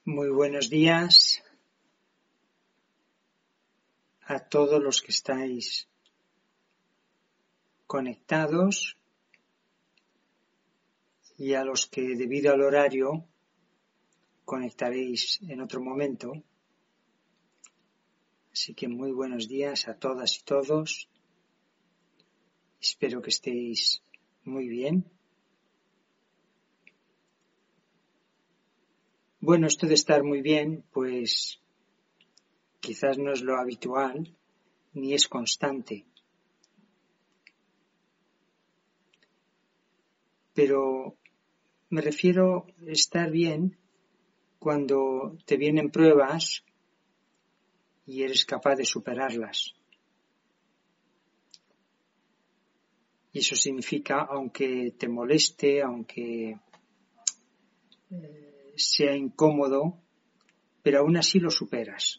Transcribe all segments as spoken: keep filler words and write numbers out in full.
Muy buenos días a todos los que estáis conectados y a los que debido al horario conectaréis en otro momento. Así que muy buenos días a todas y todos. Espero que estéis muy bien. Bueno, esto de estar muy bien, pues quizás no es lo habitual ni es constante. Pero me refiero a estar bien cuando te vienen pruebas y eres capaz de superarlas. Y eso significa, aunque te moleste, aunque eh, sea incómodo, pero aún así lo superas.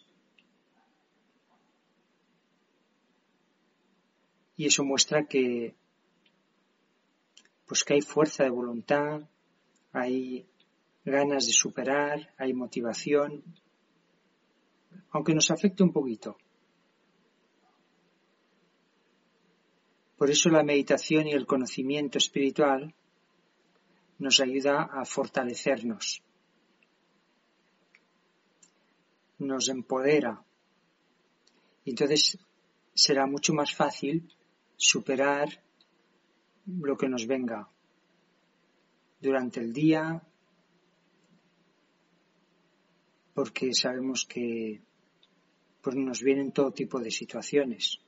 Y eso muestra que, pues que hay fuerza de voluntad, hay ganas de superar, hay motivación, aunque nos afecte un poquito. Por eso la meditación y el conocimiento espiritual nos ayuda a fortalecernos, nos empodera. Y entonces será mucho más fácil superar lo que nos venga durante el día, porque sabemos que pues, nos vienen todo tipo de situaciones.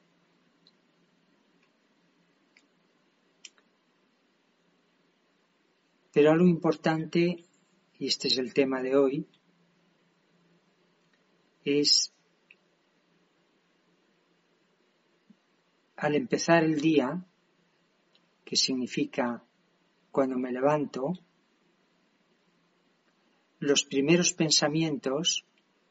Pero algo importante, y este es el tema de hoy, es al empezar el día, que significa cuando me levanto, los primeros pensamientos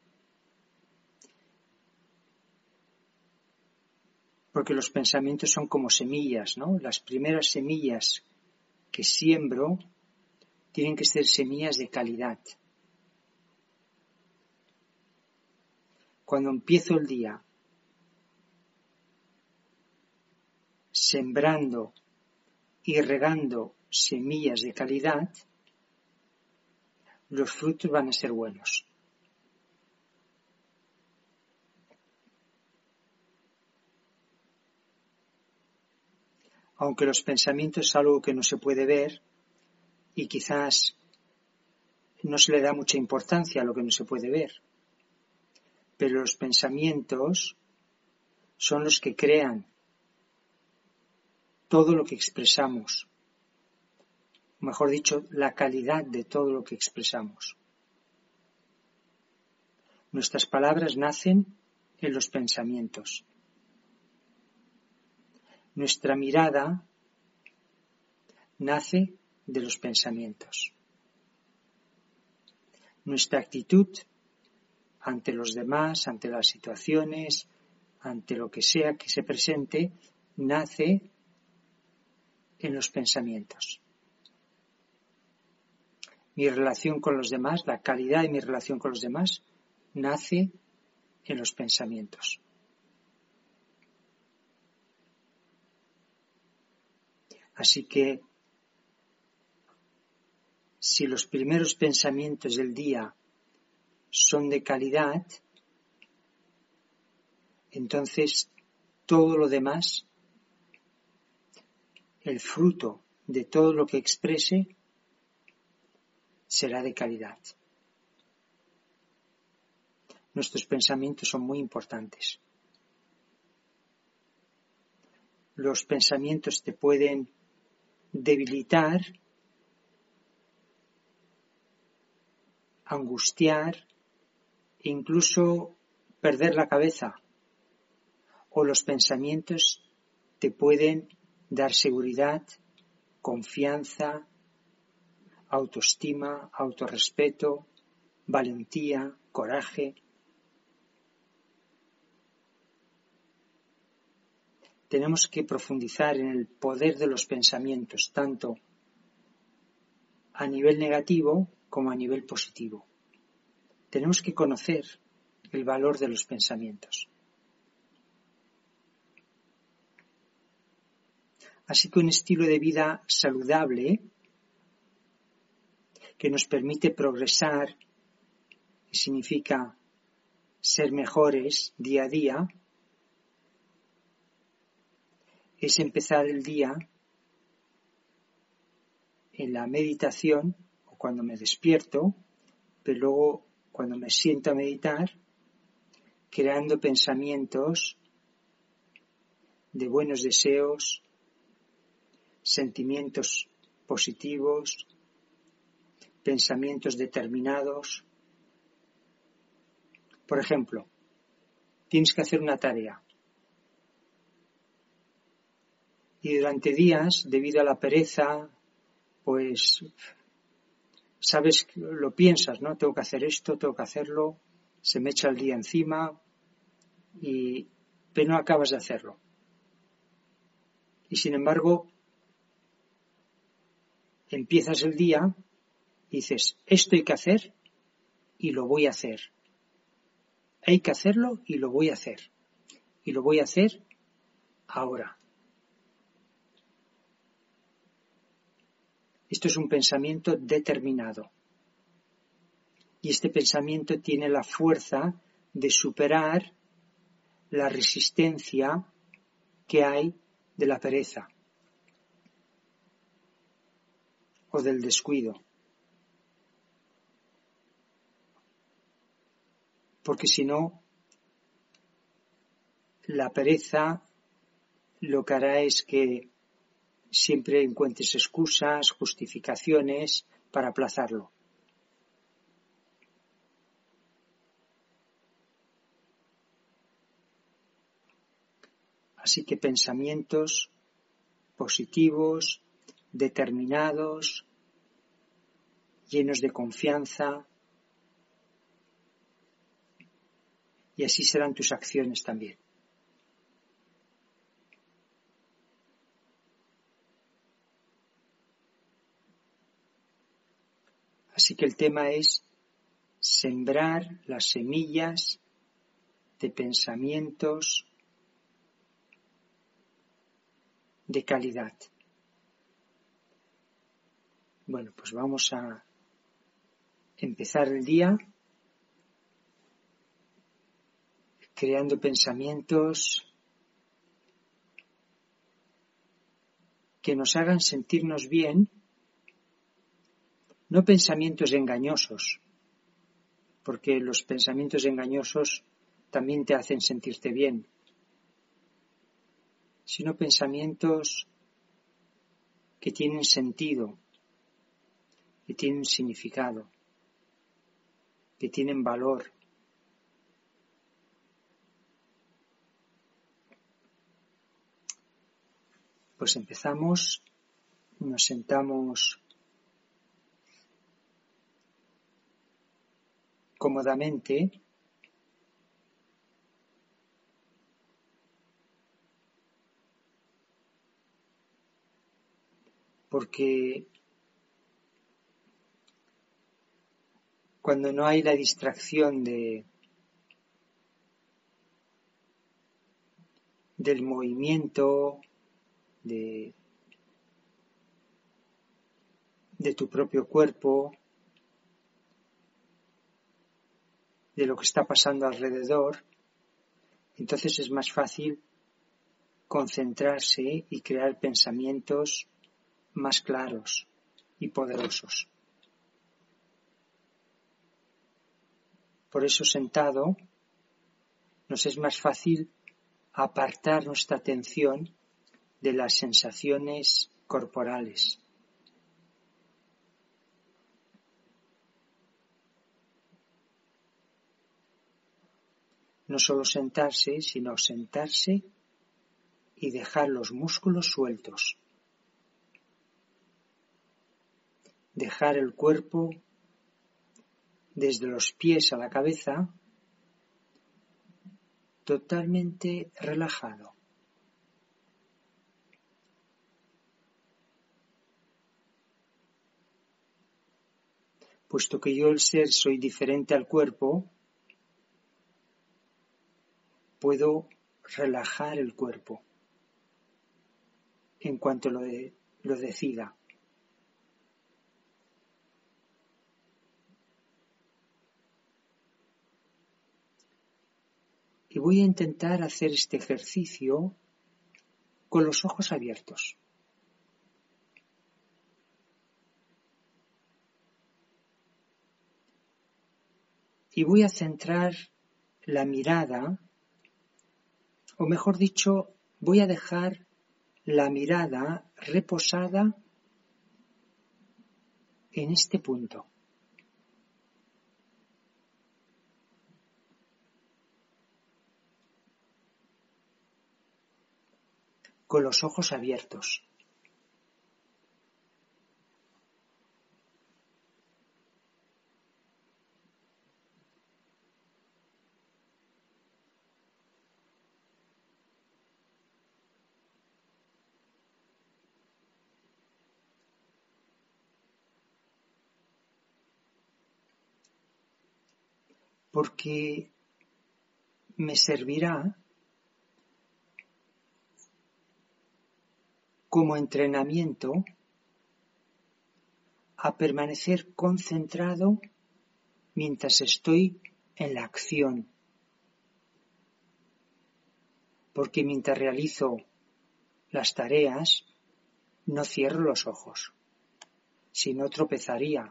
porque los pensamientos son como semillas, ¿no? Las primeras semillas que siembro tienen que ser semillas de calidad. Cuando empiezo el día sembrando y regando semillas de calidad, los frutos van a ser buenos. Aunque los pensamientos es algo que no se puede ver y quizás no se le da mucha importancia a lo que no se puede ver, pero los pensamientos son los que crean todo lo que expresamos, mejor dicho, la calidad de todo lo que expresamos. Nuestras palabras nacen en los pensamientos. Nuestra mirada nace de los pensamientos. Nuestra actitud ante los demás, ante las situaciones, ante lo que sea que se presente, nace en los pensamientos. Mi relación con los demás, la calidad de mi relación con los demás, nace en los pensamientos. Así que, si los primeros pensamientos del día son de calidad, entonces todo lo demás, el fruto de todo lo que exprese, será de calidad. Nuestros pensamientos son muy importantes. Los pensamientos te pueden debilitar, angustiar, e incluso perder la cabeza. O los pensamientos te pueden dar seguridad, confianza, autoestima, autorrespeto, valentía, coraje. Tenemos que profundizar en el poder de los pensamientos, tanto a nivel negativo como a nivel positivo. tenemos que conocer el valor de los pensamientos. Así que un estilo de vida saludable que nos permite progresar, que significa ser mejores día a día, es empezar el día en la meditación o cuando me despierto, pero luego cuando me siento a meditar, creando pensamientos de buenos deseos, sentimientos positivos, pensamientos determinados. Por ejemplo, tienes que hacer una tarea y durante días, debido a la pereza, pues sabes, lo piensas, ¿no? Tengo que hacer esto, tengo que hacerlo, se me echa el día encima, y, pero no acabas de hacerlo. Y sin embargo, empiezas el día y dices, esto hay que hacer y lo voy a hacer. Hay que hacerlo y lo voy a hacer. Y lo voy a hacer ahora. Esto es un pensamiento determinado. Y este pensamiento tiene la fuerza de superar la resistencia que hay de la pereza o del descuido. Porque si no, la pereza lo que hará es que siempre encuentres excusas, justificaciones para aplazarlo. Así que pensamientos positivos, determinados, llenos de confianza, y así serán tus acciones también. Así que el tema es sembrar las semillas de pensamientos de calidad. Bueno, pues vamos a empezar el día creando pensamientos que nos hagan sentirnos bien, no pensamientos engañosos, porque los pensamientos engañosos también te hacen sentirte bien, sino pensamientos que tienen sentido, que tienen significado, que tienen valor. Pues empezamos, nos sentamos cómodamente, porque cuando no hay la distracción de, del movimiento, de, de tu propio cuerpo, de lo que está pasando alrededor, entonces es más fácil concentrarse y crear pensamientos más claros y poderosos. Por eso sentado nos es más fácil apartar nuestra atención de las sensaciones corporales. No solo sentarse, sino sentarse y dejar los músculos sueltos. Dejar el cuerpo desde los pies a la cabeza totalmente relajado. puesto que yo el ser soy diferente al cuerpo, puedo relajar el cuerpo en cuanto lo, de, lo decida. Y voy a intentar hacer este ejercicio con los ojos abiertos. Y voy a centrar la mirada, o mejor dicho, voy a dejar la mirada reposada en este punto. Con los ojos abiertos. Porque me servirá como entrenamiento a permanecer concentrado mientras estoy en la acción. Porque mientras realizo las tareas, no cierro los ojos, si no tropezaría.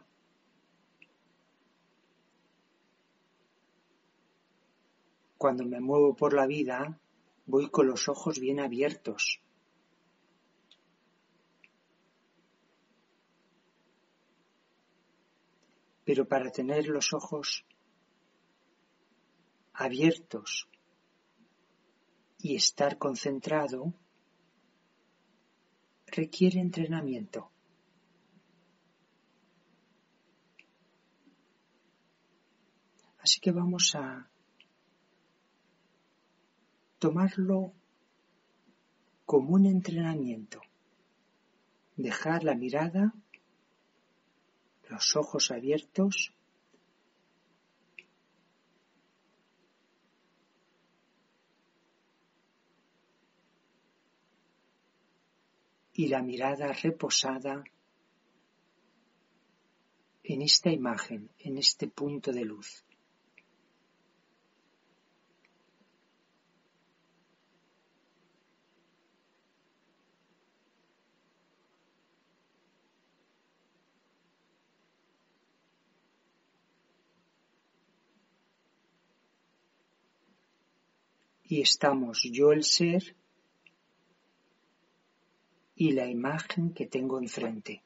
Cuando me muevo por la vida, voy con los ojos bien abiertos. Pero para tener los ojos abiertos y estar concentrado, requiere entrenamiento. Así que vamos a tomarlo como un entrenamiento. Dejar la mirada, los ojos abiertos y la mirada reposada en esta imagen, en este punto de luz. Y estamos yo el ser y la imagen que tengo enfrente.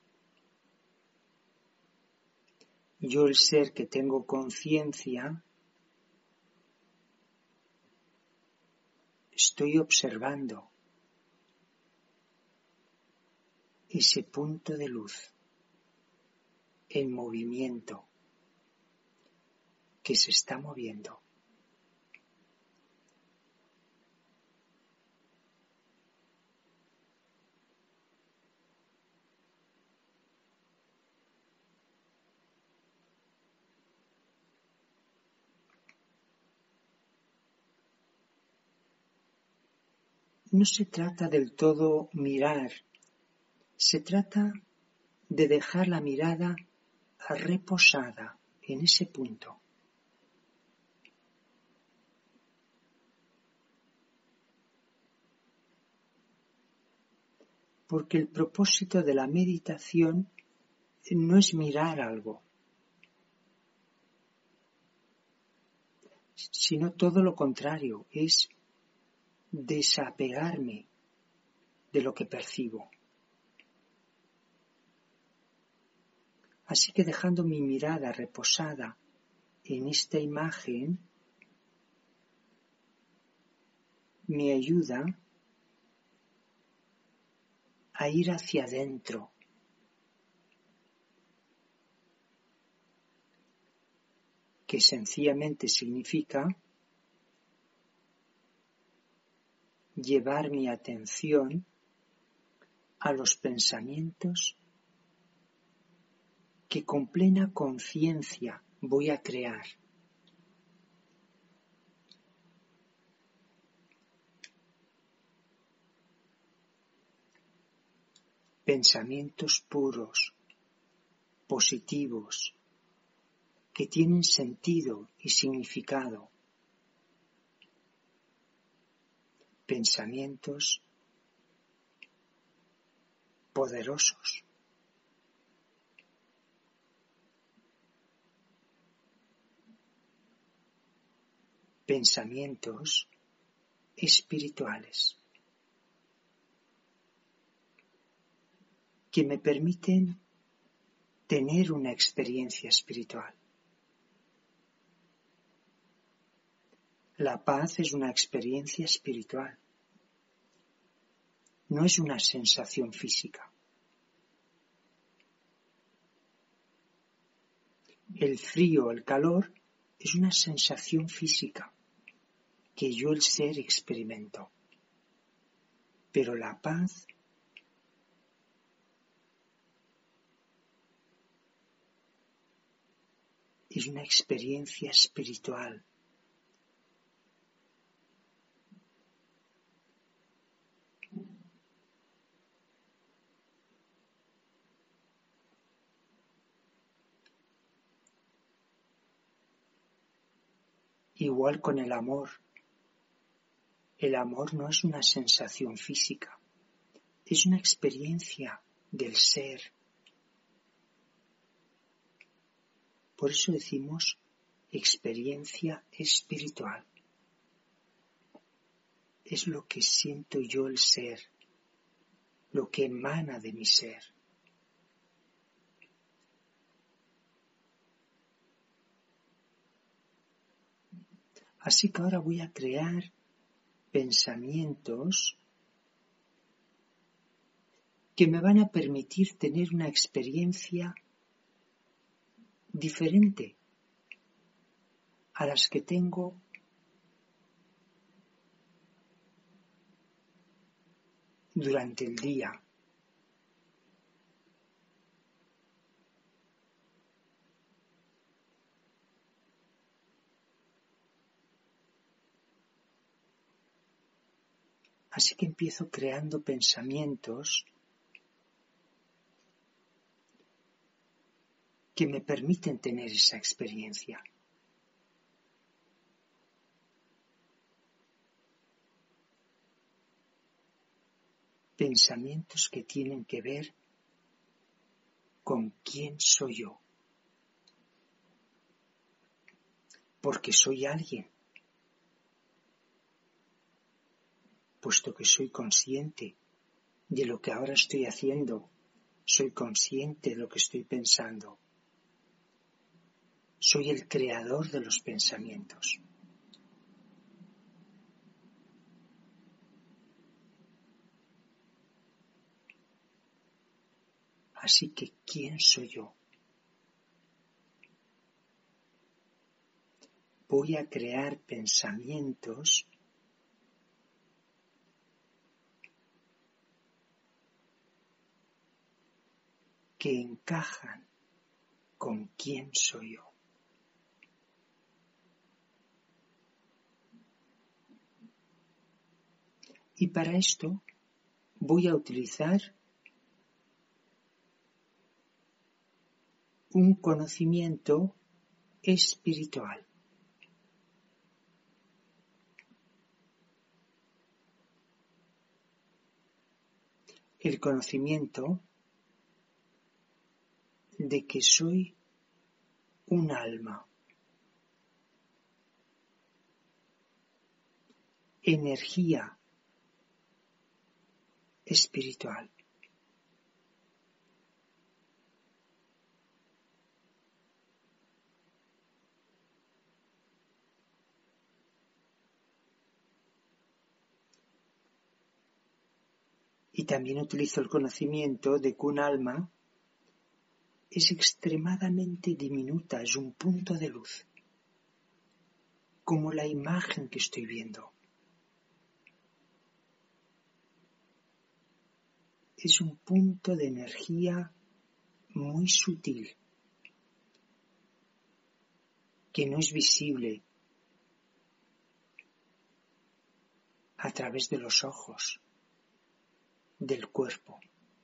Yo el ser que tengo conciencia, estoy observando ese punto de luz en movimiento que se está moviendo. No se trata del todo mirar, se trata de dejar la mirada reposada en ese punto. Porque el propósito de la meditación no es mirar algo, sino todo lo contrario, es desapegarme de lo que percibo. Así que dejando mi mirada reposada en esta imagen, me ayuda a ir hacia adentro, que sencillamente significa llevar mi atención a los pensamientos que con plena conciencia voy a crear. Pensamientos puros, positivos, que tienen sentido y significado. Pensamientos poderosos. Pensamientos espirituales que me permiten tener una experiencia espiritual. La paz es una experiencia espiritual, no es una sensación física. El frío, el calor, es una sensación física que yo el ser experimento. Pero la paz es una experiencia espiritual. Igual con el amor. El amor no es una sensación física, es una experiencia del ser. Por eso decimos experiencia espiritual. Es lo que siento yo el ser, lo que emana de mi ser. Así que ahora voy a crear pensamientos que me van a permitir tener una experiencia diferente a las que tengo durante el día. Así que empiezo creando pensamientos que me permiten tener esa experiencia. Pensamientos que tienen que ver con quién soy yo. Porque soy alguien. Puesto que soy consciente de lo que ahora estoy haciendo, soy consciente de lo que estoy pensando. Soy el creador de los pensamientos. Así que, ¿quién soy yo? Voy a crear pensamientos que encajan con quién soy yo. Y para esto voy a utilizar un conocimiento espiritual. El conocimiento de que soy un alma, energía espiritual. Y también utilizo el conocimiento de que un alma es extremadamente diminuta, es un punto de luz, como la imagen que estoy viendo. Es un punto de energía muy sutil, que no es visible a través de los ojos del cuerpo.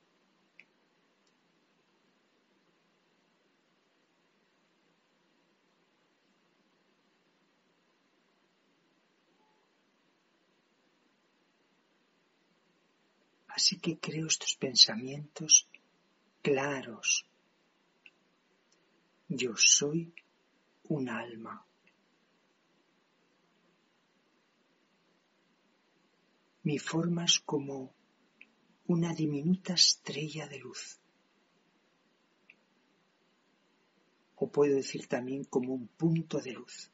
Así que creo estos pensamientos claros. Yo soy un alma. Mi forma es como una diminuta estrella de luz. O puedo decir también como un punto de luz.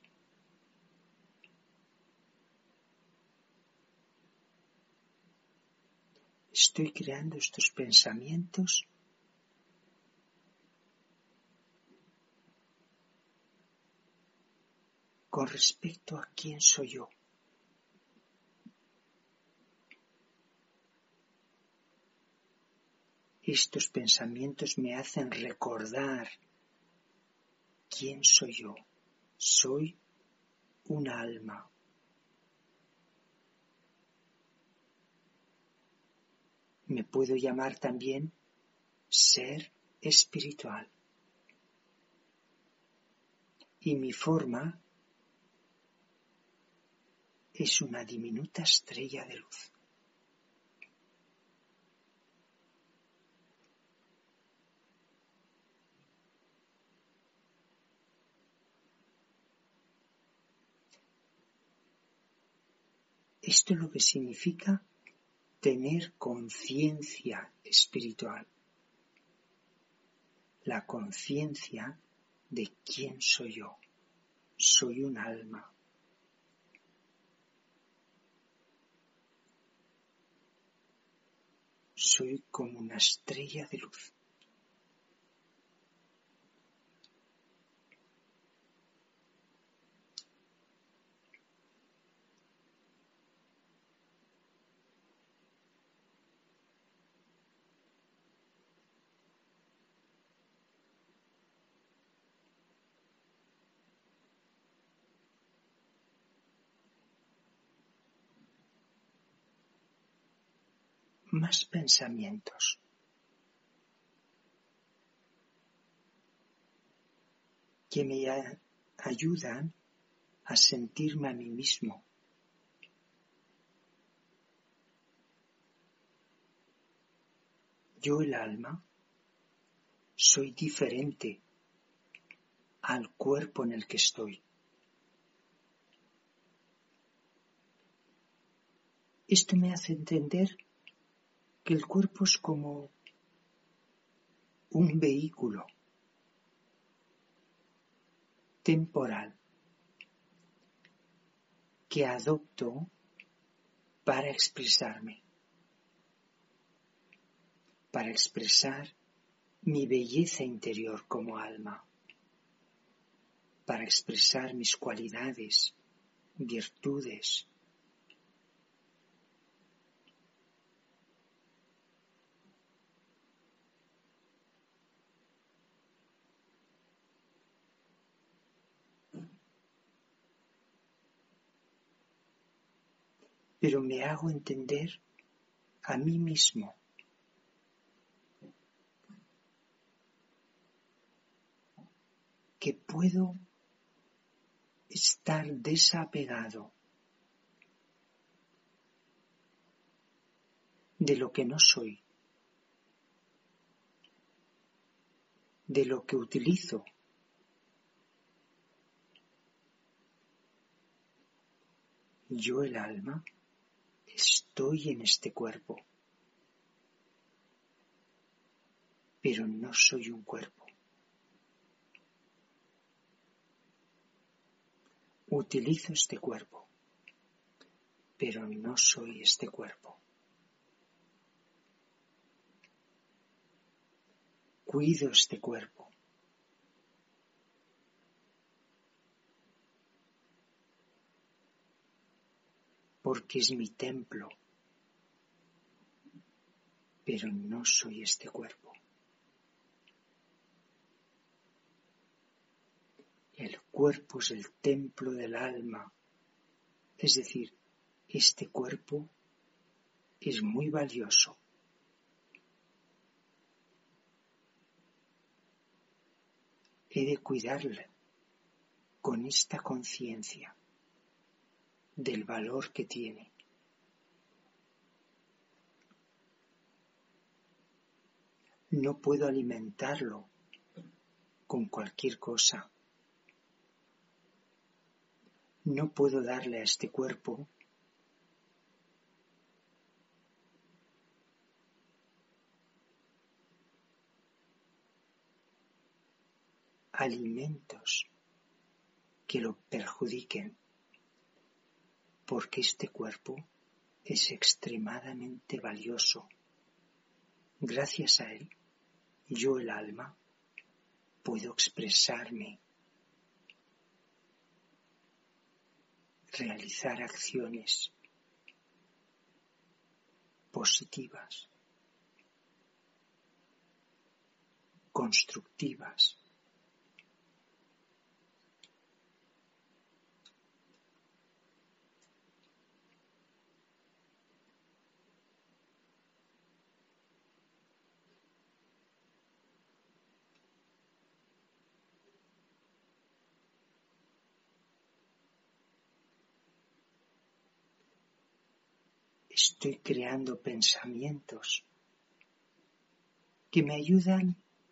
Estoy creando estos pensamientos con respecto a quién soy yo. Estos pensamientos me hacen recordar quién soy yo. Soy un alma. Me puedo llamar también ser espiritual. Y mi forma es una diminuta estrella de luz. Esto es lo que significa tener conciencia espiritual. La conciencia de quién soy yo. Soy un alma. Soy como una estrella de luz. Más pensamientos. Que me ayudan a sentirme a mí mismo. Yo, el alma, soy diferente al cuerpo en el que estoy. Esto me hace entender que el cuerpo es como un vehículo temporal que adopto para expresarme, para expresar mi belleza interior como alma, para expresar mis cualidades, virtudes. Pero me hago entender a mí mismo. Que puedo estar desapegado de lo que no soy, de lo que utilizo. Yo, el alma, estoy en este cuerpo, pero no soy un cuerpo. Utilizo este cuerpo, pero no soy este cuerpo. Cuido este cuerpo. Porque es mi templo, pero no soy este cuerpo. Y el cuerpo es el templo del alma. Es decir, este cuerpo es muy valioso. He de cuidarla con esta conciencia del valor que tiene. No puedo alimentarlo con cualquier cosa. No puedo darle a este cuerpo alimentos que lo perjudiquen, porque este cuerpo es extremadamente valioso. Gracias a él, yo, el alma, puedo expresarme, realizar acciones positivas, constructivas. Estoy creando pensamientos que me ayudan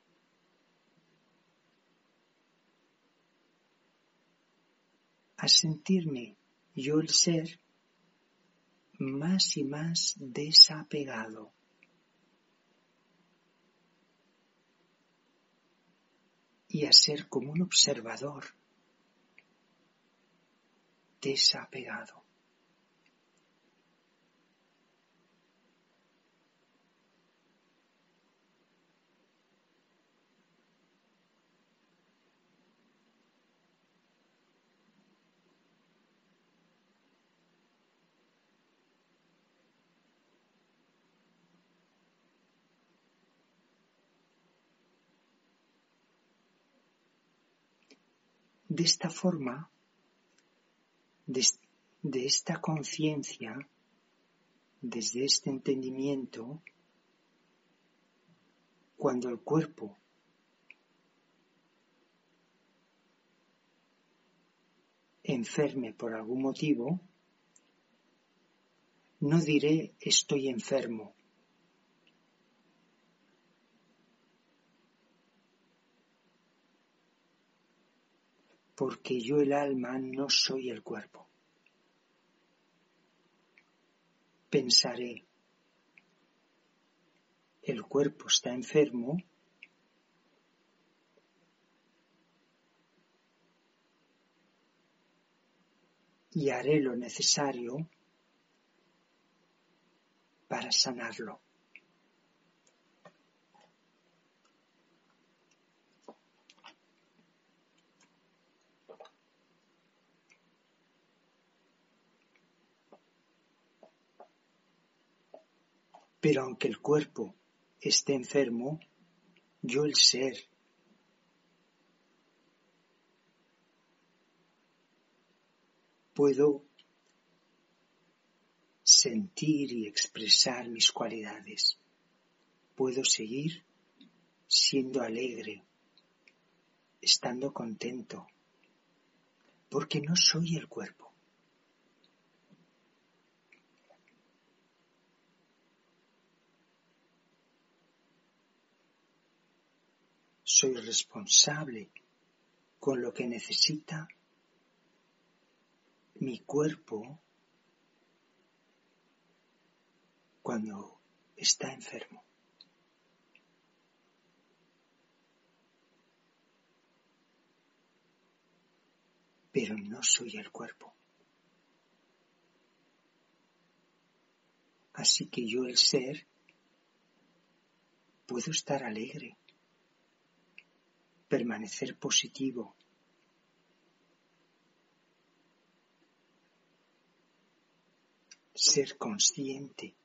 a sentirme yo, el ser, más y más desapegado. Y a ser como un observador desapegado. De esta forma, de, de esta conciencia, desde este entendimiento, cuando el cuerpo enferme por algún motivo, no diré estoy enfermo, porque yo, el alma, no soy el cuerpo. Pensaré, el cuerpo está enfermo y haré lo necesario para sanarlo. Pero aunque el cuerpo esté enfermo, yo, el ser, puedo sentir y expresar mis cualidades. Puedo seguir siendo alegre, estando contento, porque no soy el cuerpo. Soy responsable con lo que necesita mi cuerpo cuando está enfermo. Pero no soy el cuerpo. Así que yo, el ser, puedo estar alegre, permanecer positivo, ser consciente.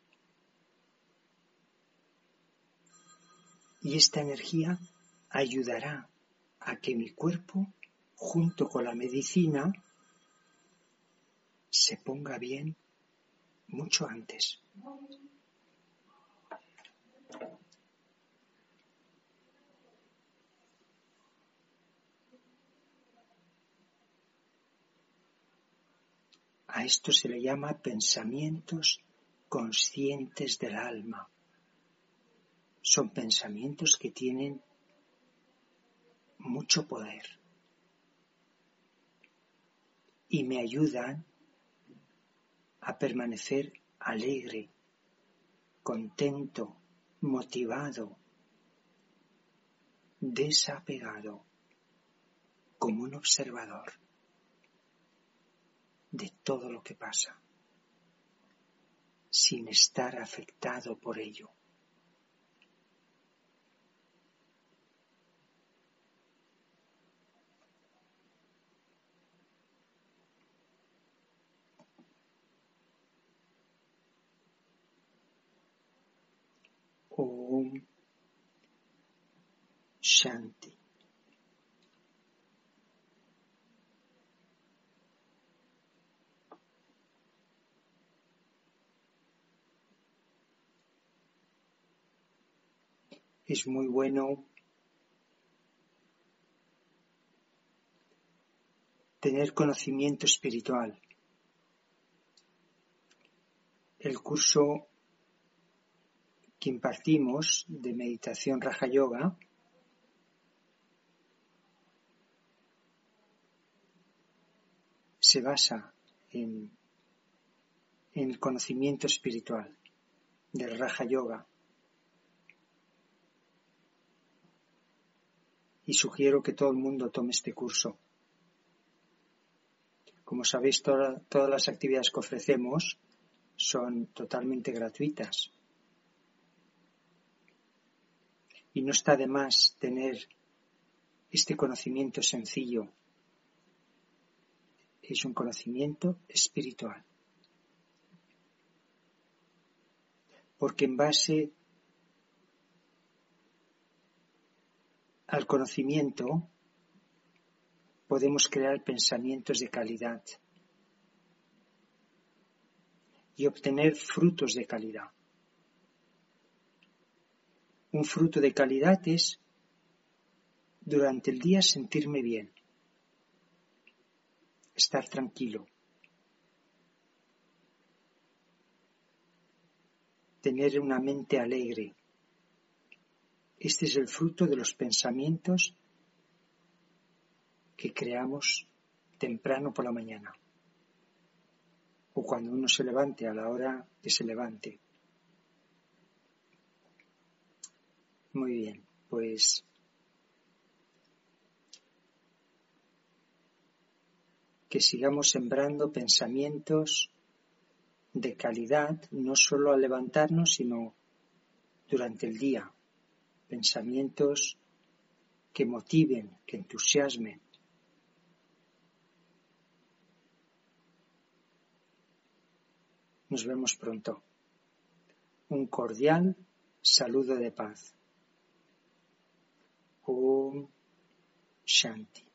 Y esta energía ayudará a que mi cuerpo junto con la medicina, se ponga bien mucho antes. A esto se le llama pensamientos conscientes del alma. Son pensamientos que tienen mucho poder y me ayudan a permanecer alegre, contento, motivado, desapegado, como un observador de todo lo que pasa, sin estar afectado por ello. Om Shanti. Es muy bueno tener conocimiento espiritual. El curso que impartimos de meditación Raja Yoga se basa en, en el conocimiento espiritual del Raja Yoga. Y sugiero que todo el mundo tome este curso. Como sabéis, toda, todas las actividades que ofrecemos son totalmente gratuitas. Y no está de más tener este conocimiento sencillo. Es un conocimiento espiritual. Porque en base al conocimiento podemos crear pensamientos de calidad y obtener frutos de calidad. Un fruto de calidad es durante el día sentirme bien, estar tranquilo, tener una mente alegre. Este es el fruto de los pensamientos que creamos temprano por la mañana o cuando uno se levante, a la hora que se levante. Muy bien, pues que sigamos sembrando pensamientos de calidad, no solo al levantarnos, sino durante el día. Pensamientos que motiven, que entusiasmen. Nos vemos pronto. Un cordial saludo de paz. Om Shanti.